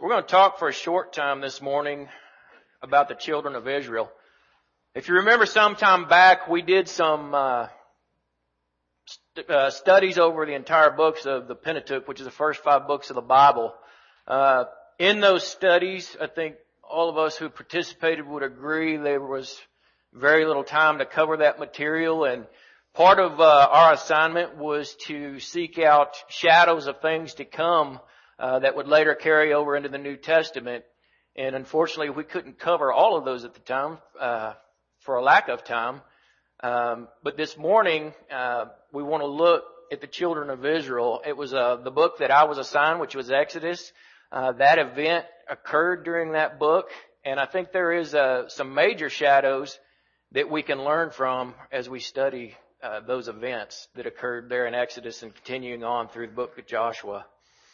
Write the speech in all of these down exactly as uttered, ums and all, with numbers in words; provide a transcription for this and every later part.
We're going to talk for a short time this morning about the children of Israel. If you remember some time back, we did some uh, st- uh, studies over the entire books of the Pentateuch, which is the first five books of the Bible. Uh, in those studies, I think all of us who participated would agree there was very little time to cover that material, and part of uh, our assignment was to seek out shadows of things to come uh, that would later carry over into the New Testament. And unfortunately, we couldn't cover all of those at the time uh, for a lack of time. Um, but this morning, uh, we want to look at the children of Israel. It was uh, the book that I was assigned, which was Exodus. Uh, that event occurred during that book, and I think there is uh, some major shadows that we can learn from as we study uh, those events that occurred there in Exodus and continuing on through the book of Joshua.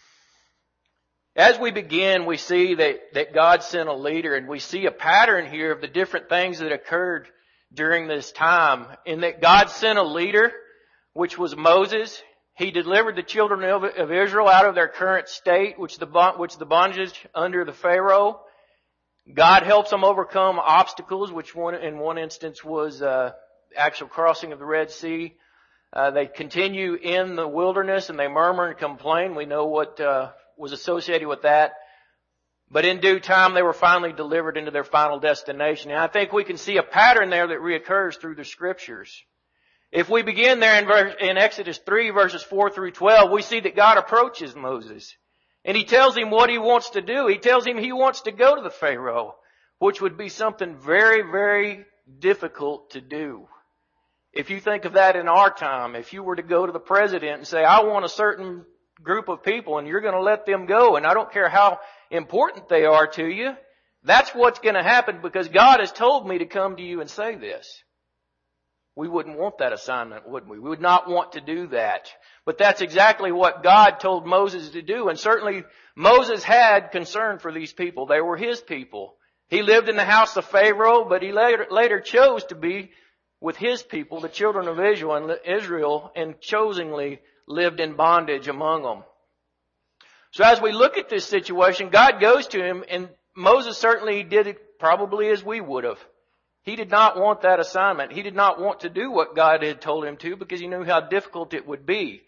As we begin, we see that, that God sent a leader, and we see a pattern here of the different things that occurred during this time. In that God sent a leader, which was Moses. He delivered the children of, of Israel out of their current state, which the which the bondage under the Pharaoh. God helps them overcome obstacles, which one in one instance was uh, actual crossing of the Red Sea. Uh, they continue in the wilderness and they murmur and complain. We know what uh, was associated with that. But in due time, they were finally delivered into their final destination. And I think we can see a pattern there that reoccurs through the Scriptures. If we begin there in, verse, in Exodus three, verses four through twelve, we see that God approaches Moses. And He tells him what He wants to do. He tells him He wants to go to the Pharaoh, which would be something very, very difficult to do. If you think of that in our time, if you were to go to the president and say, I want a certain group of people and you're going to let them go, and I don't care how important they are to you, that's what's going to happen because God has told me to come to you and say this. We wouldn't want that assignment, would we? We would not want to do that. But that's exactly what God told Moses to do. And certainly Moses had concern for these people. They were His people. He lived in the house of Pharaoh, but he later, later chose to be with His people, the children of Israel, and Israel, and chosenly lived in bondage among them. So as we look at this situation, God goes to him, and Moses certainly did it probably as we would have. He did not want that assignment. He did not want to do what God had told him to because He knew how difficult it would be.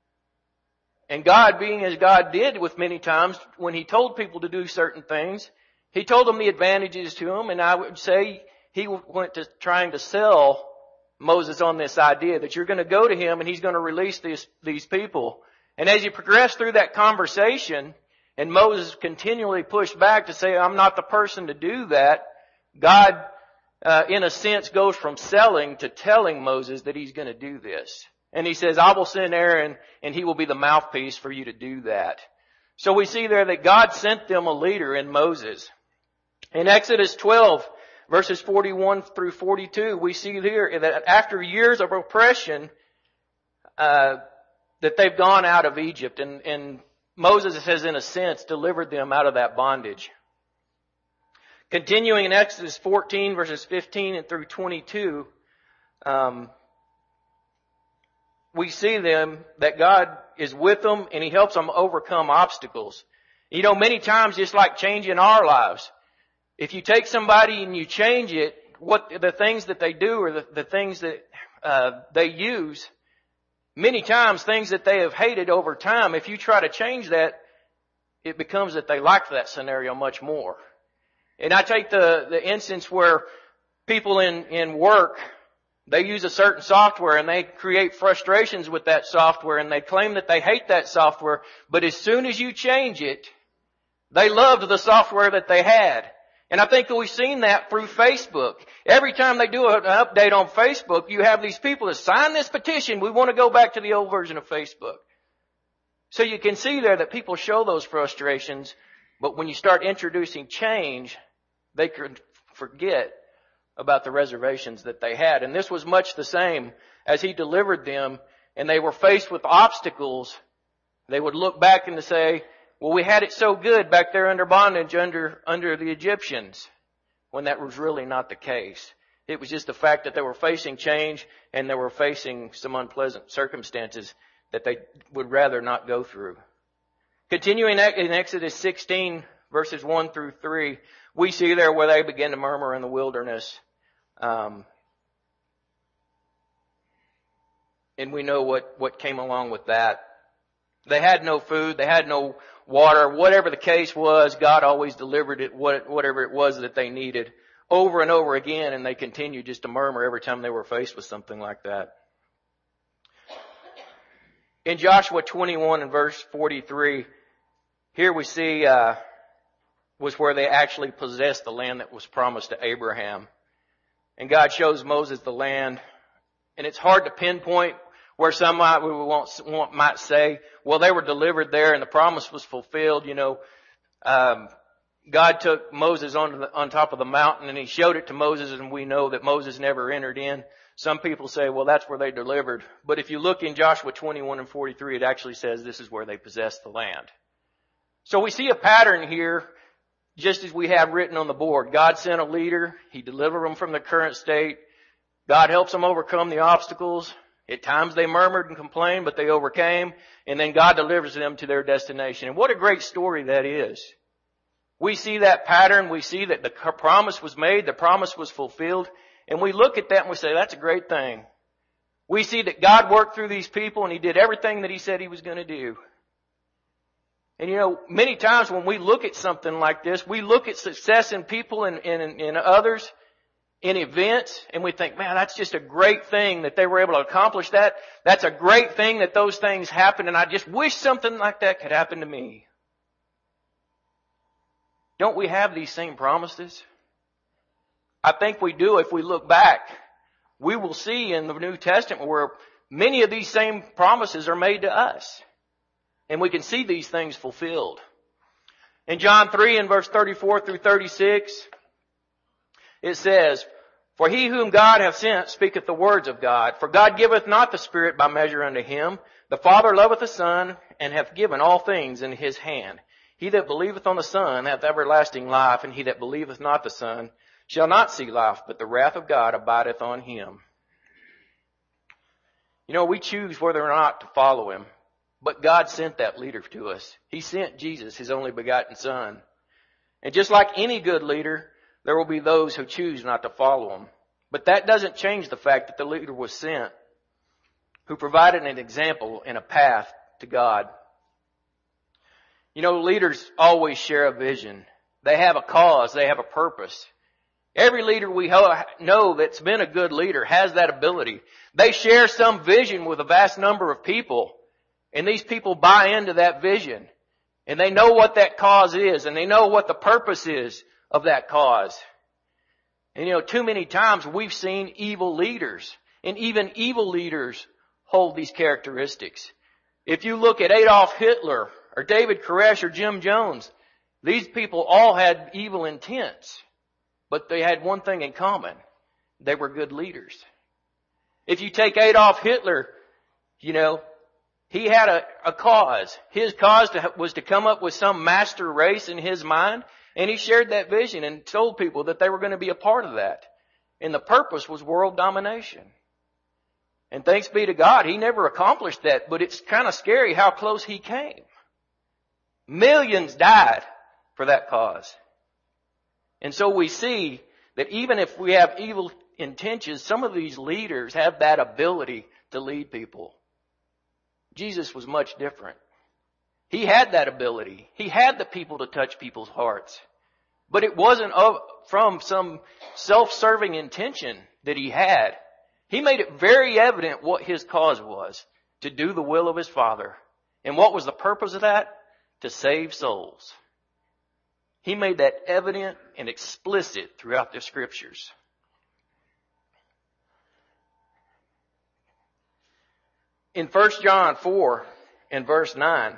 And God, being as God did with many times, when He told people to do certain things, He told them the advantages to them, and I would say He went to trying to sell Moses on this idea that you're going to go to Him and He's going to release these, these people. And as you progress through that conversation, and Moses continually pushed back to say, I'm not the person to do that, God, uh, in a sense, goes from selling to telling Moses that He's going to do this. And He says, I will send Aaron and he will be the mouthpiece for you to do that. So we see there that God sent them a leader in Moses. In Exodus twelve, verses forty-one through forty-two, we see here that after years of oppression, uh, that they've gone out of Egypt, and, and Moses has, in a sense, delivered them out of that bondage. Continuing in Exodus fourteen, verses fifteen and through twenty-two, um, we see them that God is with them and He helps them overcome obstacles. You know, many times, just like changing our lives, if you take somebody and you change it, what the things that they do or the, the things that uh, they use, many times things that they have hated over time, if you try to change that, it becomes that they like that scenario much more. And I take the, the instance where people in, in work, they use a certain software and they create frustrations with that software and they claim that they hate that software, but as soon as you change it, they loved the software that they had. And I think that we've seen that through Facebook. Every time they do an update on Facebook, you have these people that sign this petition. We want to go back to the old version of Facebook. So you can see there that people show those frustrations, but when you start introducing change, they could forget about the reservations that they had. And this was much the same as He delivered them and they were faced with obstacles. They would look back and say, well, we had it so good back there under bondage under, under the Egyptians, when that was really not the case. It was just the fact that they were facing change and they were facing some unpleasant circumstances that they would rather not go through. Continuing in Exodus sixteen, verses one through three, we see there where they begin to murmur in the wilderness. Um, and we know what, what came along with that. They had no food. They had no water. Whatever the case was, God always delivered it, whatever it was that they needed, over and over again, and they continued just to murmur every time they were faced with something like that. In Joshua twenty-one and verse forty-three, here we see uh was where they actually possessed the land that was promised to Abraham. And God shows Moses the land, and it's hard to pinpoint where some might, we won't, won't, might say, well, they were delivered there and the promise was fulfilled. You know, um, God took Moses on, the, on top of the mountain and He showed it to Moses, and we know that Moses never entered in. Some people say, well, that's where they delivered. But if you look in Joshua twenty-one and forty-three, it actually says this is where they possessed the land. So we see a pattern here, just as we have written on the board. God sent a leader. He delivered them from the current state. God helps them overcome the obstacles. At times they murmured and complained, but they overcame. And then God delivers them to their destination. And what a great story that is. We see that pattern. We see that the promise was made. The promise was fulfilled. And we look at that and we say, that's a great thing. We see that God worked through these people and He did everything that He said He was going to do. And you know, many times when we look at something like this, we look at success in people and in, in others, in events, and we think, man, that's just a great thing that they were able to accomplish that. That's a great thing that those things happened, and I just wish something like that could happen to me. Don't we have these same promises? I think we do. If we look back, we will see in the New Testament where many of these same promises are made to us. And we can see these things fulfilled. In John three and verse thirty-four through thirty-six, it says, for he whom God hath sent speaketh the words of God. For God giveth not the Spirit by measure unto him. The Father loveth the Son, and hath given all things in His hand. He that believeth on the Son hath everlasting life, and he that believeth not the Son shall not see life, but the wrath of God abideth on him. You know, we choose whether or not to follow Him. But God sent that leader to us. He sent Jesus, His only begotten Son. And just like any good leader, there will be those who choose not to follow Him. But that doesn't change the fact that the leader was sent, who provided an example and a path to God. You know, leaders always share a vision. They have a cause. They have a purpose. Every leader we know that's been a good leader has that ability. They share some vision with a vast number of people. And these people buy into that vision. And they know what that cause is. And they know what the purpose is of that cause. And you know, too many times we've seen evil leaders. And even evil leaders hold these characteristics. If you look at Adolf Hitler or David Koresh or Jim Jones, these people all had evil intents. But they had one thing in common. They were good leaders. If you take Adolf Hitler, you know, he had a, a cause. His cause to, was to come up with some master race in his mind. And he shared that vision and told people that they were going to be a part of that. And the purpose was world domination. And thanks be to God, he never accomplished that. But it's kind of scary how close he came. Millions died for that cause. And so we see that even if we have evil intentions, some of these leaders have that ability to lead people. Jesus was much different. He had that ability. He had the people to touch people's hearts. But it wasn't of, from some self-serving intention that he had. He made it very evident what his cause was, to do the will of his Father. And what was the purpose of that? To save souls. He made that evident and explicit throughout the Scriptures. In First John four and verse nine,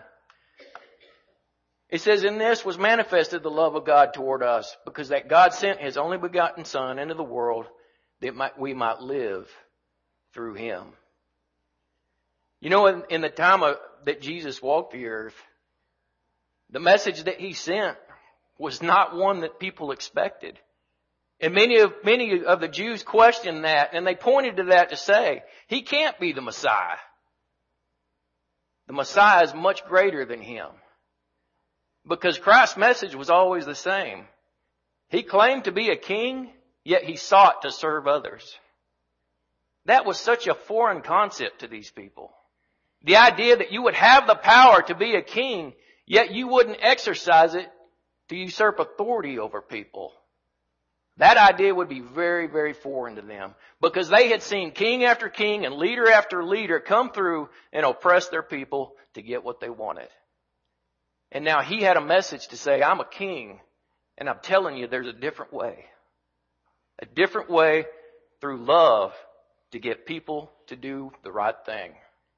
it says, in this was manifested the love of God toward us, because that God sent His only begotten Son into the world that might, we might live through Him. You know, in, in the time of, that Jesus walked the earth, the message that He sent was not one that people expected. And many of, many of the Jews questioned that, and they pointed to that to say, He can't be the Messiah. The Messiah is much greater than Him. Because Christ's message was always the same. He claimed to be a king, yet he sought to serve others. That was such a foreign concept to these people. The idea that you would have the power to be a king, yet you wouldn't exercise it to usurp authority over people. That idea would be very, very foreign to them, because they had seen king after king and leader after leader come through and oppress their people to get what they wanted. And now he had a message to say, I'm a king, and I'm telling you there's a different way. A different way through love to get people to do the right thing.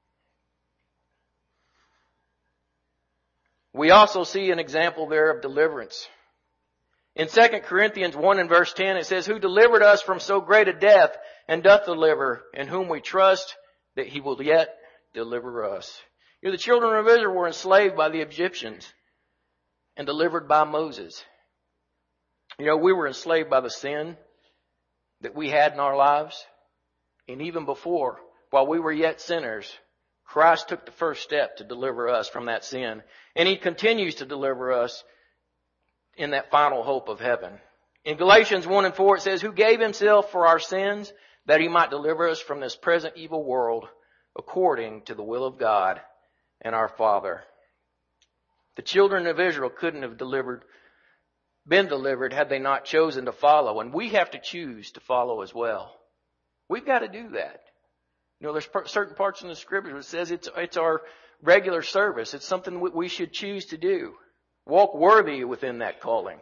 We also see an example there of deliverance. In Second Corinthians one and verse ten, it says, who delivered us from so great a death and doth deliver, in whom we trust that he will yet deliver us. You know, the children of Israel were enslaved by the Egyptians and delivered by Moses. You know, we were enslaved by the sin that we had in our lives. And even before, while we were yet sinners, Christ took the first step to deliver us from that sin. And he continues to deliver us in that final hope of heaven. In Galatians one and four, it says, who gave himself for our sins that he might deliver us from this present evil world, according to the will of God and our Father. The children of Israel couldn't have delivered, been delivered had they not chosen to follow. And we have to choose to follow as well. We've got to do that. You know, there's certain parts in the scripture that says it's, it's our regular service. It's something we should choose to do. Walk worthy within that calling.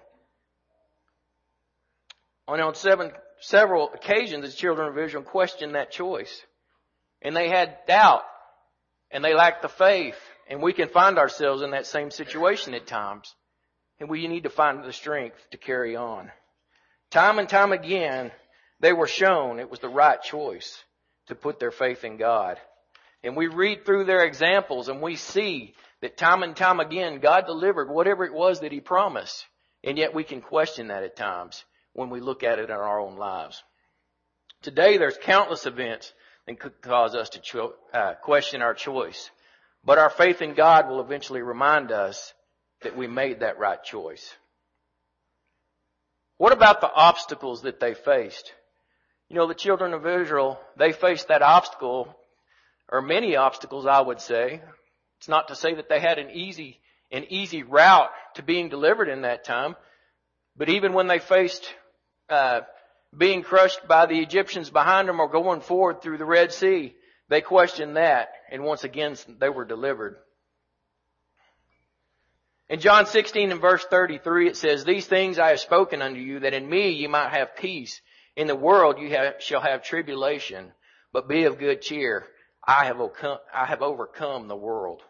On seven, several occasions, the children of Israel questioned that choice. And they had doubt. And they lacked the faith. And we can find ourselves in that same situation at times. And we need to find the strength to carry on. Time and time again, they were shown it was the right choice to put their faith in God. And we read through their examples and we see that time and time again, God delivered whatever it was that he promised. And yet we can question that at times when we look at it in our own lives. Today there's countless events that could cause us to cho- uh, question our choice. But our faith in God will eventually remind us that we made that right choice. What about the obstacles that they faced? You know, the children of Israel, they faced that obstacle, or many obstacles, I would say. It's not to say that they had an easy, an easy route to being delivered in that time. But even when they faced uh, being crushed by the Egyptians behind them or going forward through the Red Sea, they questioned that. And once again, they were delivered. In John sixteen and verse thirty-three, it says, these things I have spoken unto you, that in me you might have peace. In the world you have, shall have tribulation, but be of good cheer. I have, overcome, I have overcome the world.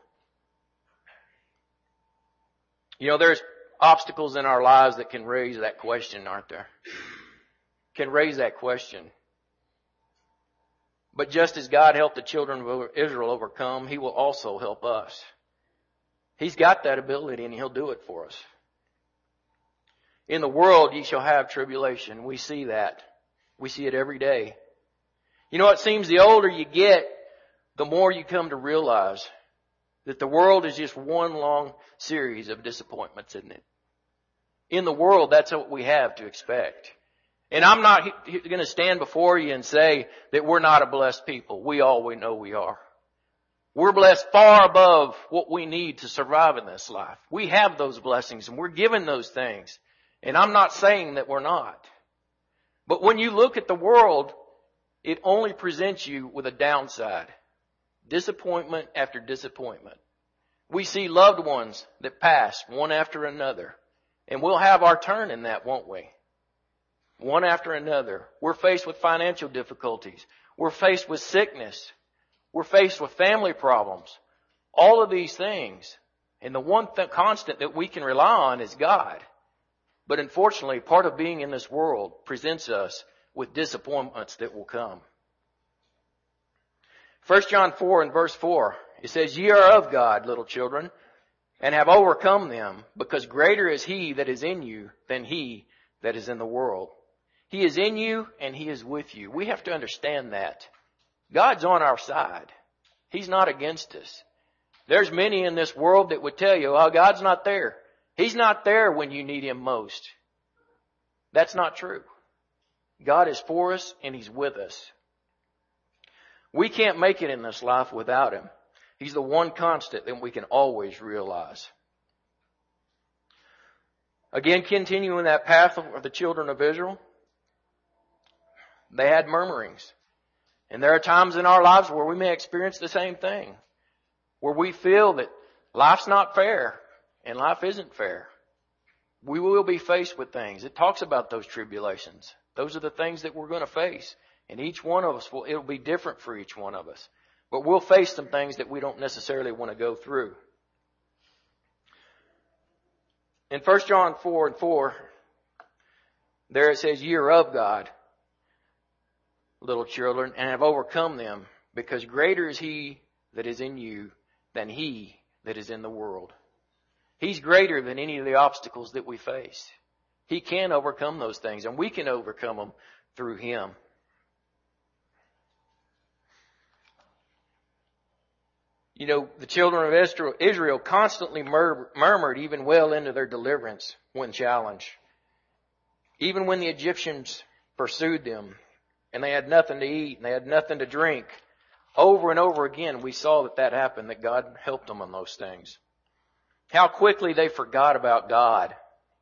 You know, there's obstacles in our lives that can raise that question, aren't there? Can raise that question. But just as God helped the children of Israel overcome, he will also help us. He's got that ability and he'll do it for us. In the world ye shall have tribulation. We see that. We see it every day. You know, it seems the older you get, the more you come to realize that the world is just one long series of disappointments, isn't it? In the world, that's what we have to expect. And I'm not going to stand before you and say that we're not a blessed people. We all we know we are. We're blessed far above what we need to survive in this life. We have those blessings and we're given those things. And I'm not saying that we're not. But when you look at the world, it only presents you with a downside. Disappointment after disappointment. We see loved ones that pass one after another. And we'll have our turn in that, won't we? One after another. We're faced with financial difficulties. We're faced with sickness. We're faced with family problems. All of these things. And the one th- constant that we can rely on is God. But unfortunately, part of being in this world presents us with disappointments that will come. First John four and verse four, it says, ye are of God, little children, and have overcome them, because greater is he that is in you than he that is in the world. He is in you and he is with you. We have to understand that. God's on our side. He's not against us. There's many in this world that would tell you, oh, God's not there. He's not there when you need Him most. That's not true. God is for us and He's with us. We can't make it in this life without Him. He's the one constant that we can always realize. Again, continuing that path of the children of Israel, they had murmurings. And there are times in our lives where we may experience the same thing, where we feel that life's not fair and life isn't fair. We will be faced with things. It talks about those tribulations. Those are the things that we're going to face. And each one of us will, it'll be different for each one of us. But we'll face some things that we don't necessarily want to go through. In First John four and four, there it says, "Ye are of God, little children, and have overcome them, because greater is He that is in you than he that is in the world." He's greater than any of the obstacles that we face. He can overcome those things, and we can overcome them through Him. You know, the children of Israel, Israel constantly mur- murmured even well into their deliverance when challenged. Even when the Egyptians pursued them and they had nothing to eat and they had nothing to drink, over and over again we saw that that happened, that God helped them on those things. How quickly they forgot about God.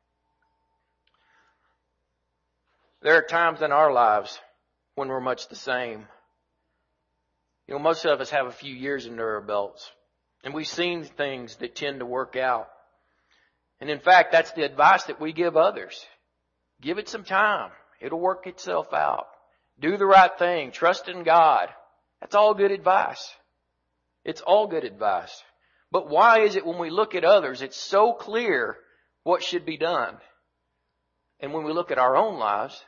There are times in our lives when we're much the same. You know, most of us have a few years under our belts, and we've seen things that tend to work out. And in fact, that's the advice that we give others. Give it some time. It'll work itself out. Do the right thing. Trust in God. That's all good advice. It's all good advice. But why is it when we look at others, it's so clear what should be done? And when we look at our own lives,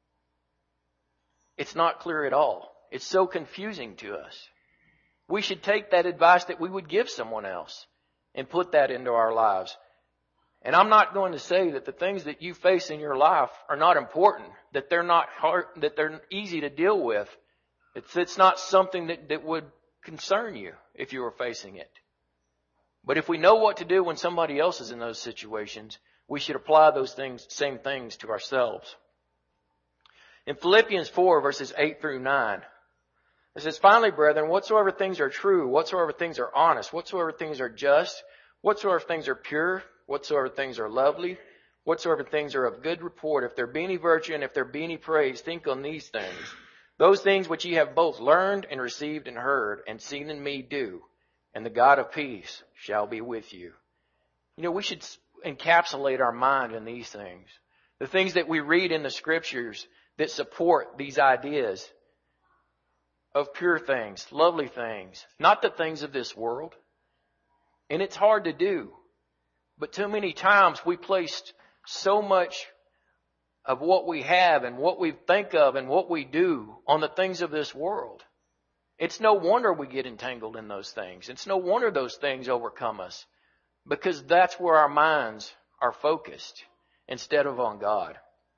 it's not clear at all. It's so confusing to us. We should take that advice that we would give someone else and put that into our lives. And I'm not going to say that the things that you face in your life are not important, that they're not hard, that they're easy to deal with. It's, it's not something that, that would concern you if you were facing it. But if we know what to do when somebody else is in those situations, we should apply those things, same things to ourselves. In Philippians four, verses eight through nine, it says, "Finally, brethren, whatsoever things are true, whatsoever things are honest, whatsoever things are just, whatsoever things are pure, whatsoever things are lovely, whatsoever things are of good report, if there be any virtue and if there be any praise, think on these things. Those things which ye have both learned and received and heard and seen in me do, and the God of peace shall be with you." You know, we should encapsulate our mind in these things. The things that we read in the Scriptures that support these ideas of pure things, lovely things, not the things of this world. And it's hard to do. But too many times we placed so much of what we have and what we think of and what we do on the things of this world. It's no wonder we get entangled in those things. It's no wonder those things overcome us, because that's where our minds are focused instead of on God.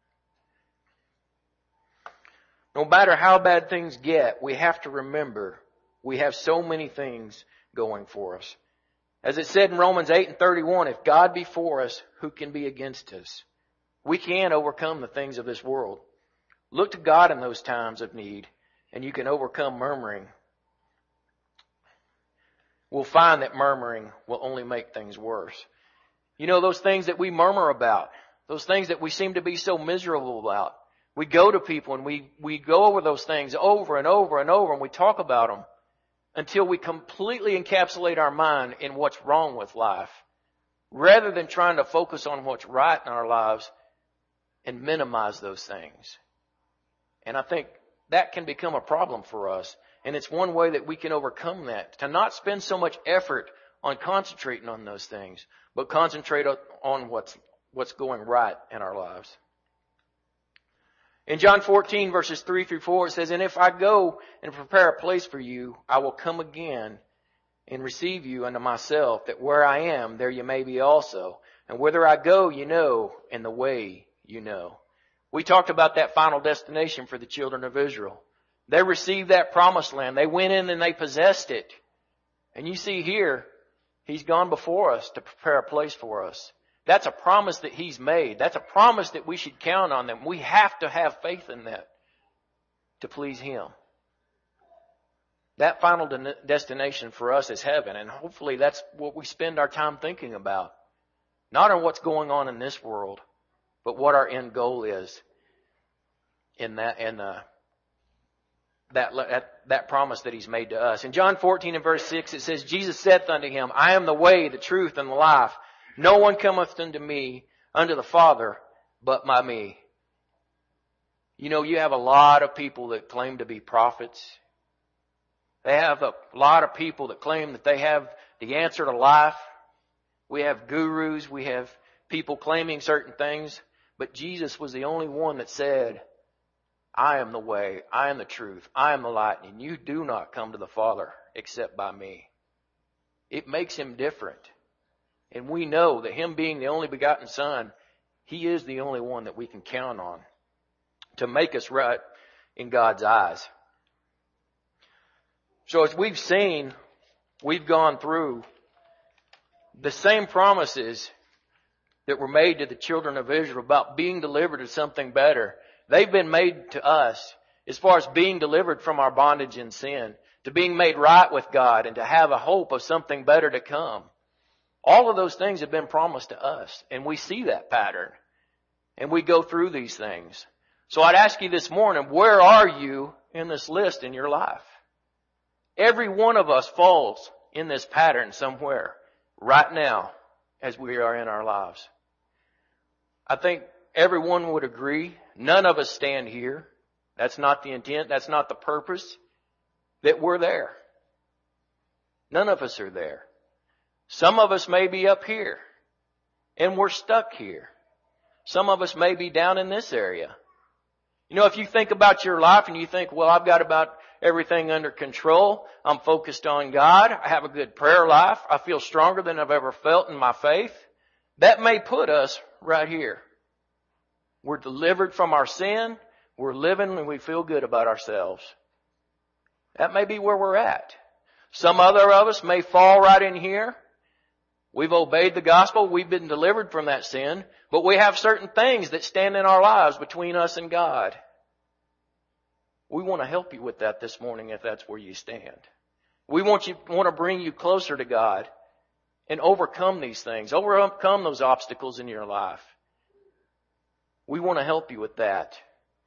No matter how bad things get, we have to remember we have so many things going for us. As it said in Romans eight and thirty-one, if God be for us, who can be against us? We can overcome the things of this world. Look to God in those times of need, and you can overcome murmuring. We'll find that murmuring will only make things worse. You know, those things that we murmur about, those things that we seem to be so miserable about, we go to people and we, we go over those things over and over and over, and we talk about them until we completely encapsulate our mind in what's wrong with life, rather than trying to focus on what's right in our lives and minimize those things. And I think that can become a problem for us. And it's one way that we can overcome that, to not spend so much effort on concentrating on those things, but concentrate on what's, what's going right in our lives. In John fourteen, verses three through four, it says, "And if I go and prepare a place for you, I will come again and receive you unto myself, that where I am, there you may be also. And whither I go, you know, and the way you know." We talked about that final destination for the children of Israel. They received that promised land. They went in and they possessed it. And you see here, He's gone before us to prepare a place for us. That's a promise that He's made. That's a promise that we should count on them. We have to have faith in that to please Him. That final de- destination for us is heaven, and hopefully that's what we spend our time thinking about. Not on what's going on in this world, but what our end goal is in that in uh, that, that that promise that He's made to us. In John fourteen and verse six, it says, Jesus saith unto him, I am the way, the truth, and the life. No one cometh unto me, unto the Father, but by me. You know, you have a lot of people that claim to be prophets. They have a lot of people that claim that they have the answer to life. We have gurus. We have people claiming certain things. But Jesus was the only one that said, I am the way, I am the truth, I am the light, and you do not come to the Father except by me. It makes Him different. And we know that Him being the only begotten Son, He is the only one that we can count on to make us right in God's eyes. So as we've seen, we've gone through the same promises that were made to the children of Israel about being delivered to something better. They've been made to us as far as being delivered from our bondage in sin, to being made right with God, and to have a hope of something better to come. All of those things have been promised to us, and we see that pattern, and we go through these things. So I'd ask you this morning, where are you in this list in your life? Every one of us falls in this pattern somewhere right now as we are in our lives. I think everyone would agree, none of us stand here. That's not the intent, that's not the purpose, that we're there. None of us are there. Some of us may be up here, and we're stuck here. Some of us may be down in this area. You know, if you think about your life and you think, well, I've got about everything under control. I'm focused on God. I have a good prayer life. I feel stronger than I've ever felt in my faith. That may put us right here. We're delivered from our sin. We're living and we feel good about ourselves. That may be where we're at. Some other of us may fall right in here. We've obeyed the gospel. We've been delivered from that sin. But we have certain things that stand in our lives between us and God. We want to help you with that this morning if that's where you stand. We want you want to bring you closer to God and overcome these things. Overcome those obstacles in your life. We want to help you with that.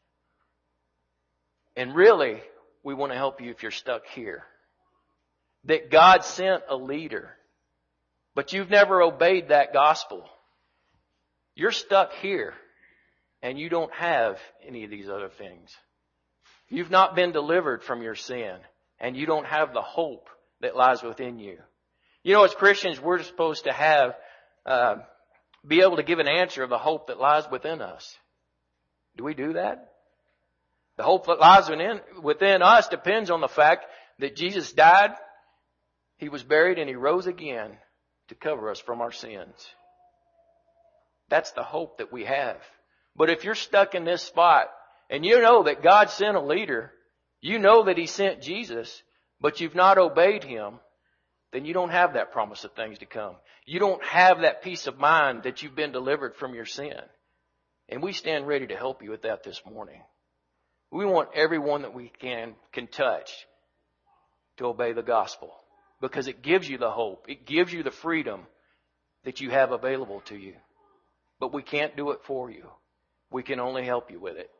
And really, we want to help you if you're stuck here. That God sent a leader, but you've never obeyed that gospel. You're stuck here, and you don't have any of these other things. You've not been delivered from your sin, and you don't have the hope that lies within you. You know, as Christians, we're supposed to have, uh, be able to give an answer of the hope that lies within us. Do we do that? The hope that lies within, within us depends on the fact that Jesus died, He was buried, and He rose again to cover us from our sins. That's the hope that we have. But if you're stuck in this spot, and you know that God sent a leader, you know that He sent Jesus, but you've not obeyed Him, then you don't have that promise of things to come. You don't have that peace of mind that you've been delivered from your sin. And we stand ready to help you with that this morning. We want everyone that we can, can touch to obey the gospel, because it gives you the hope. It gives you the freedom that you have available to you. But we can't do it for you. We can only help you with it.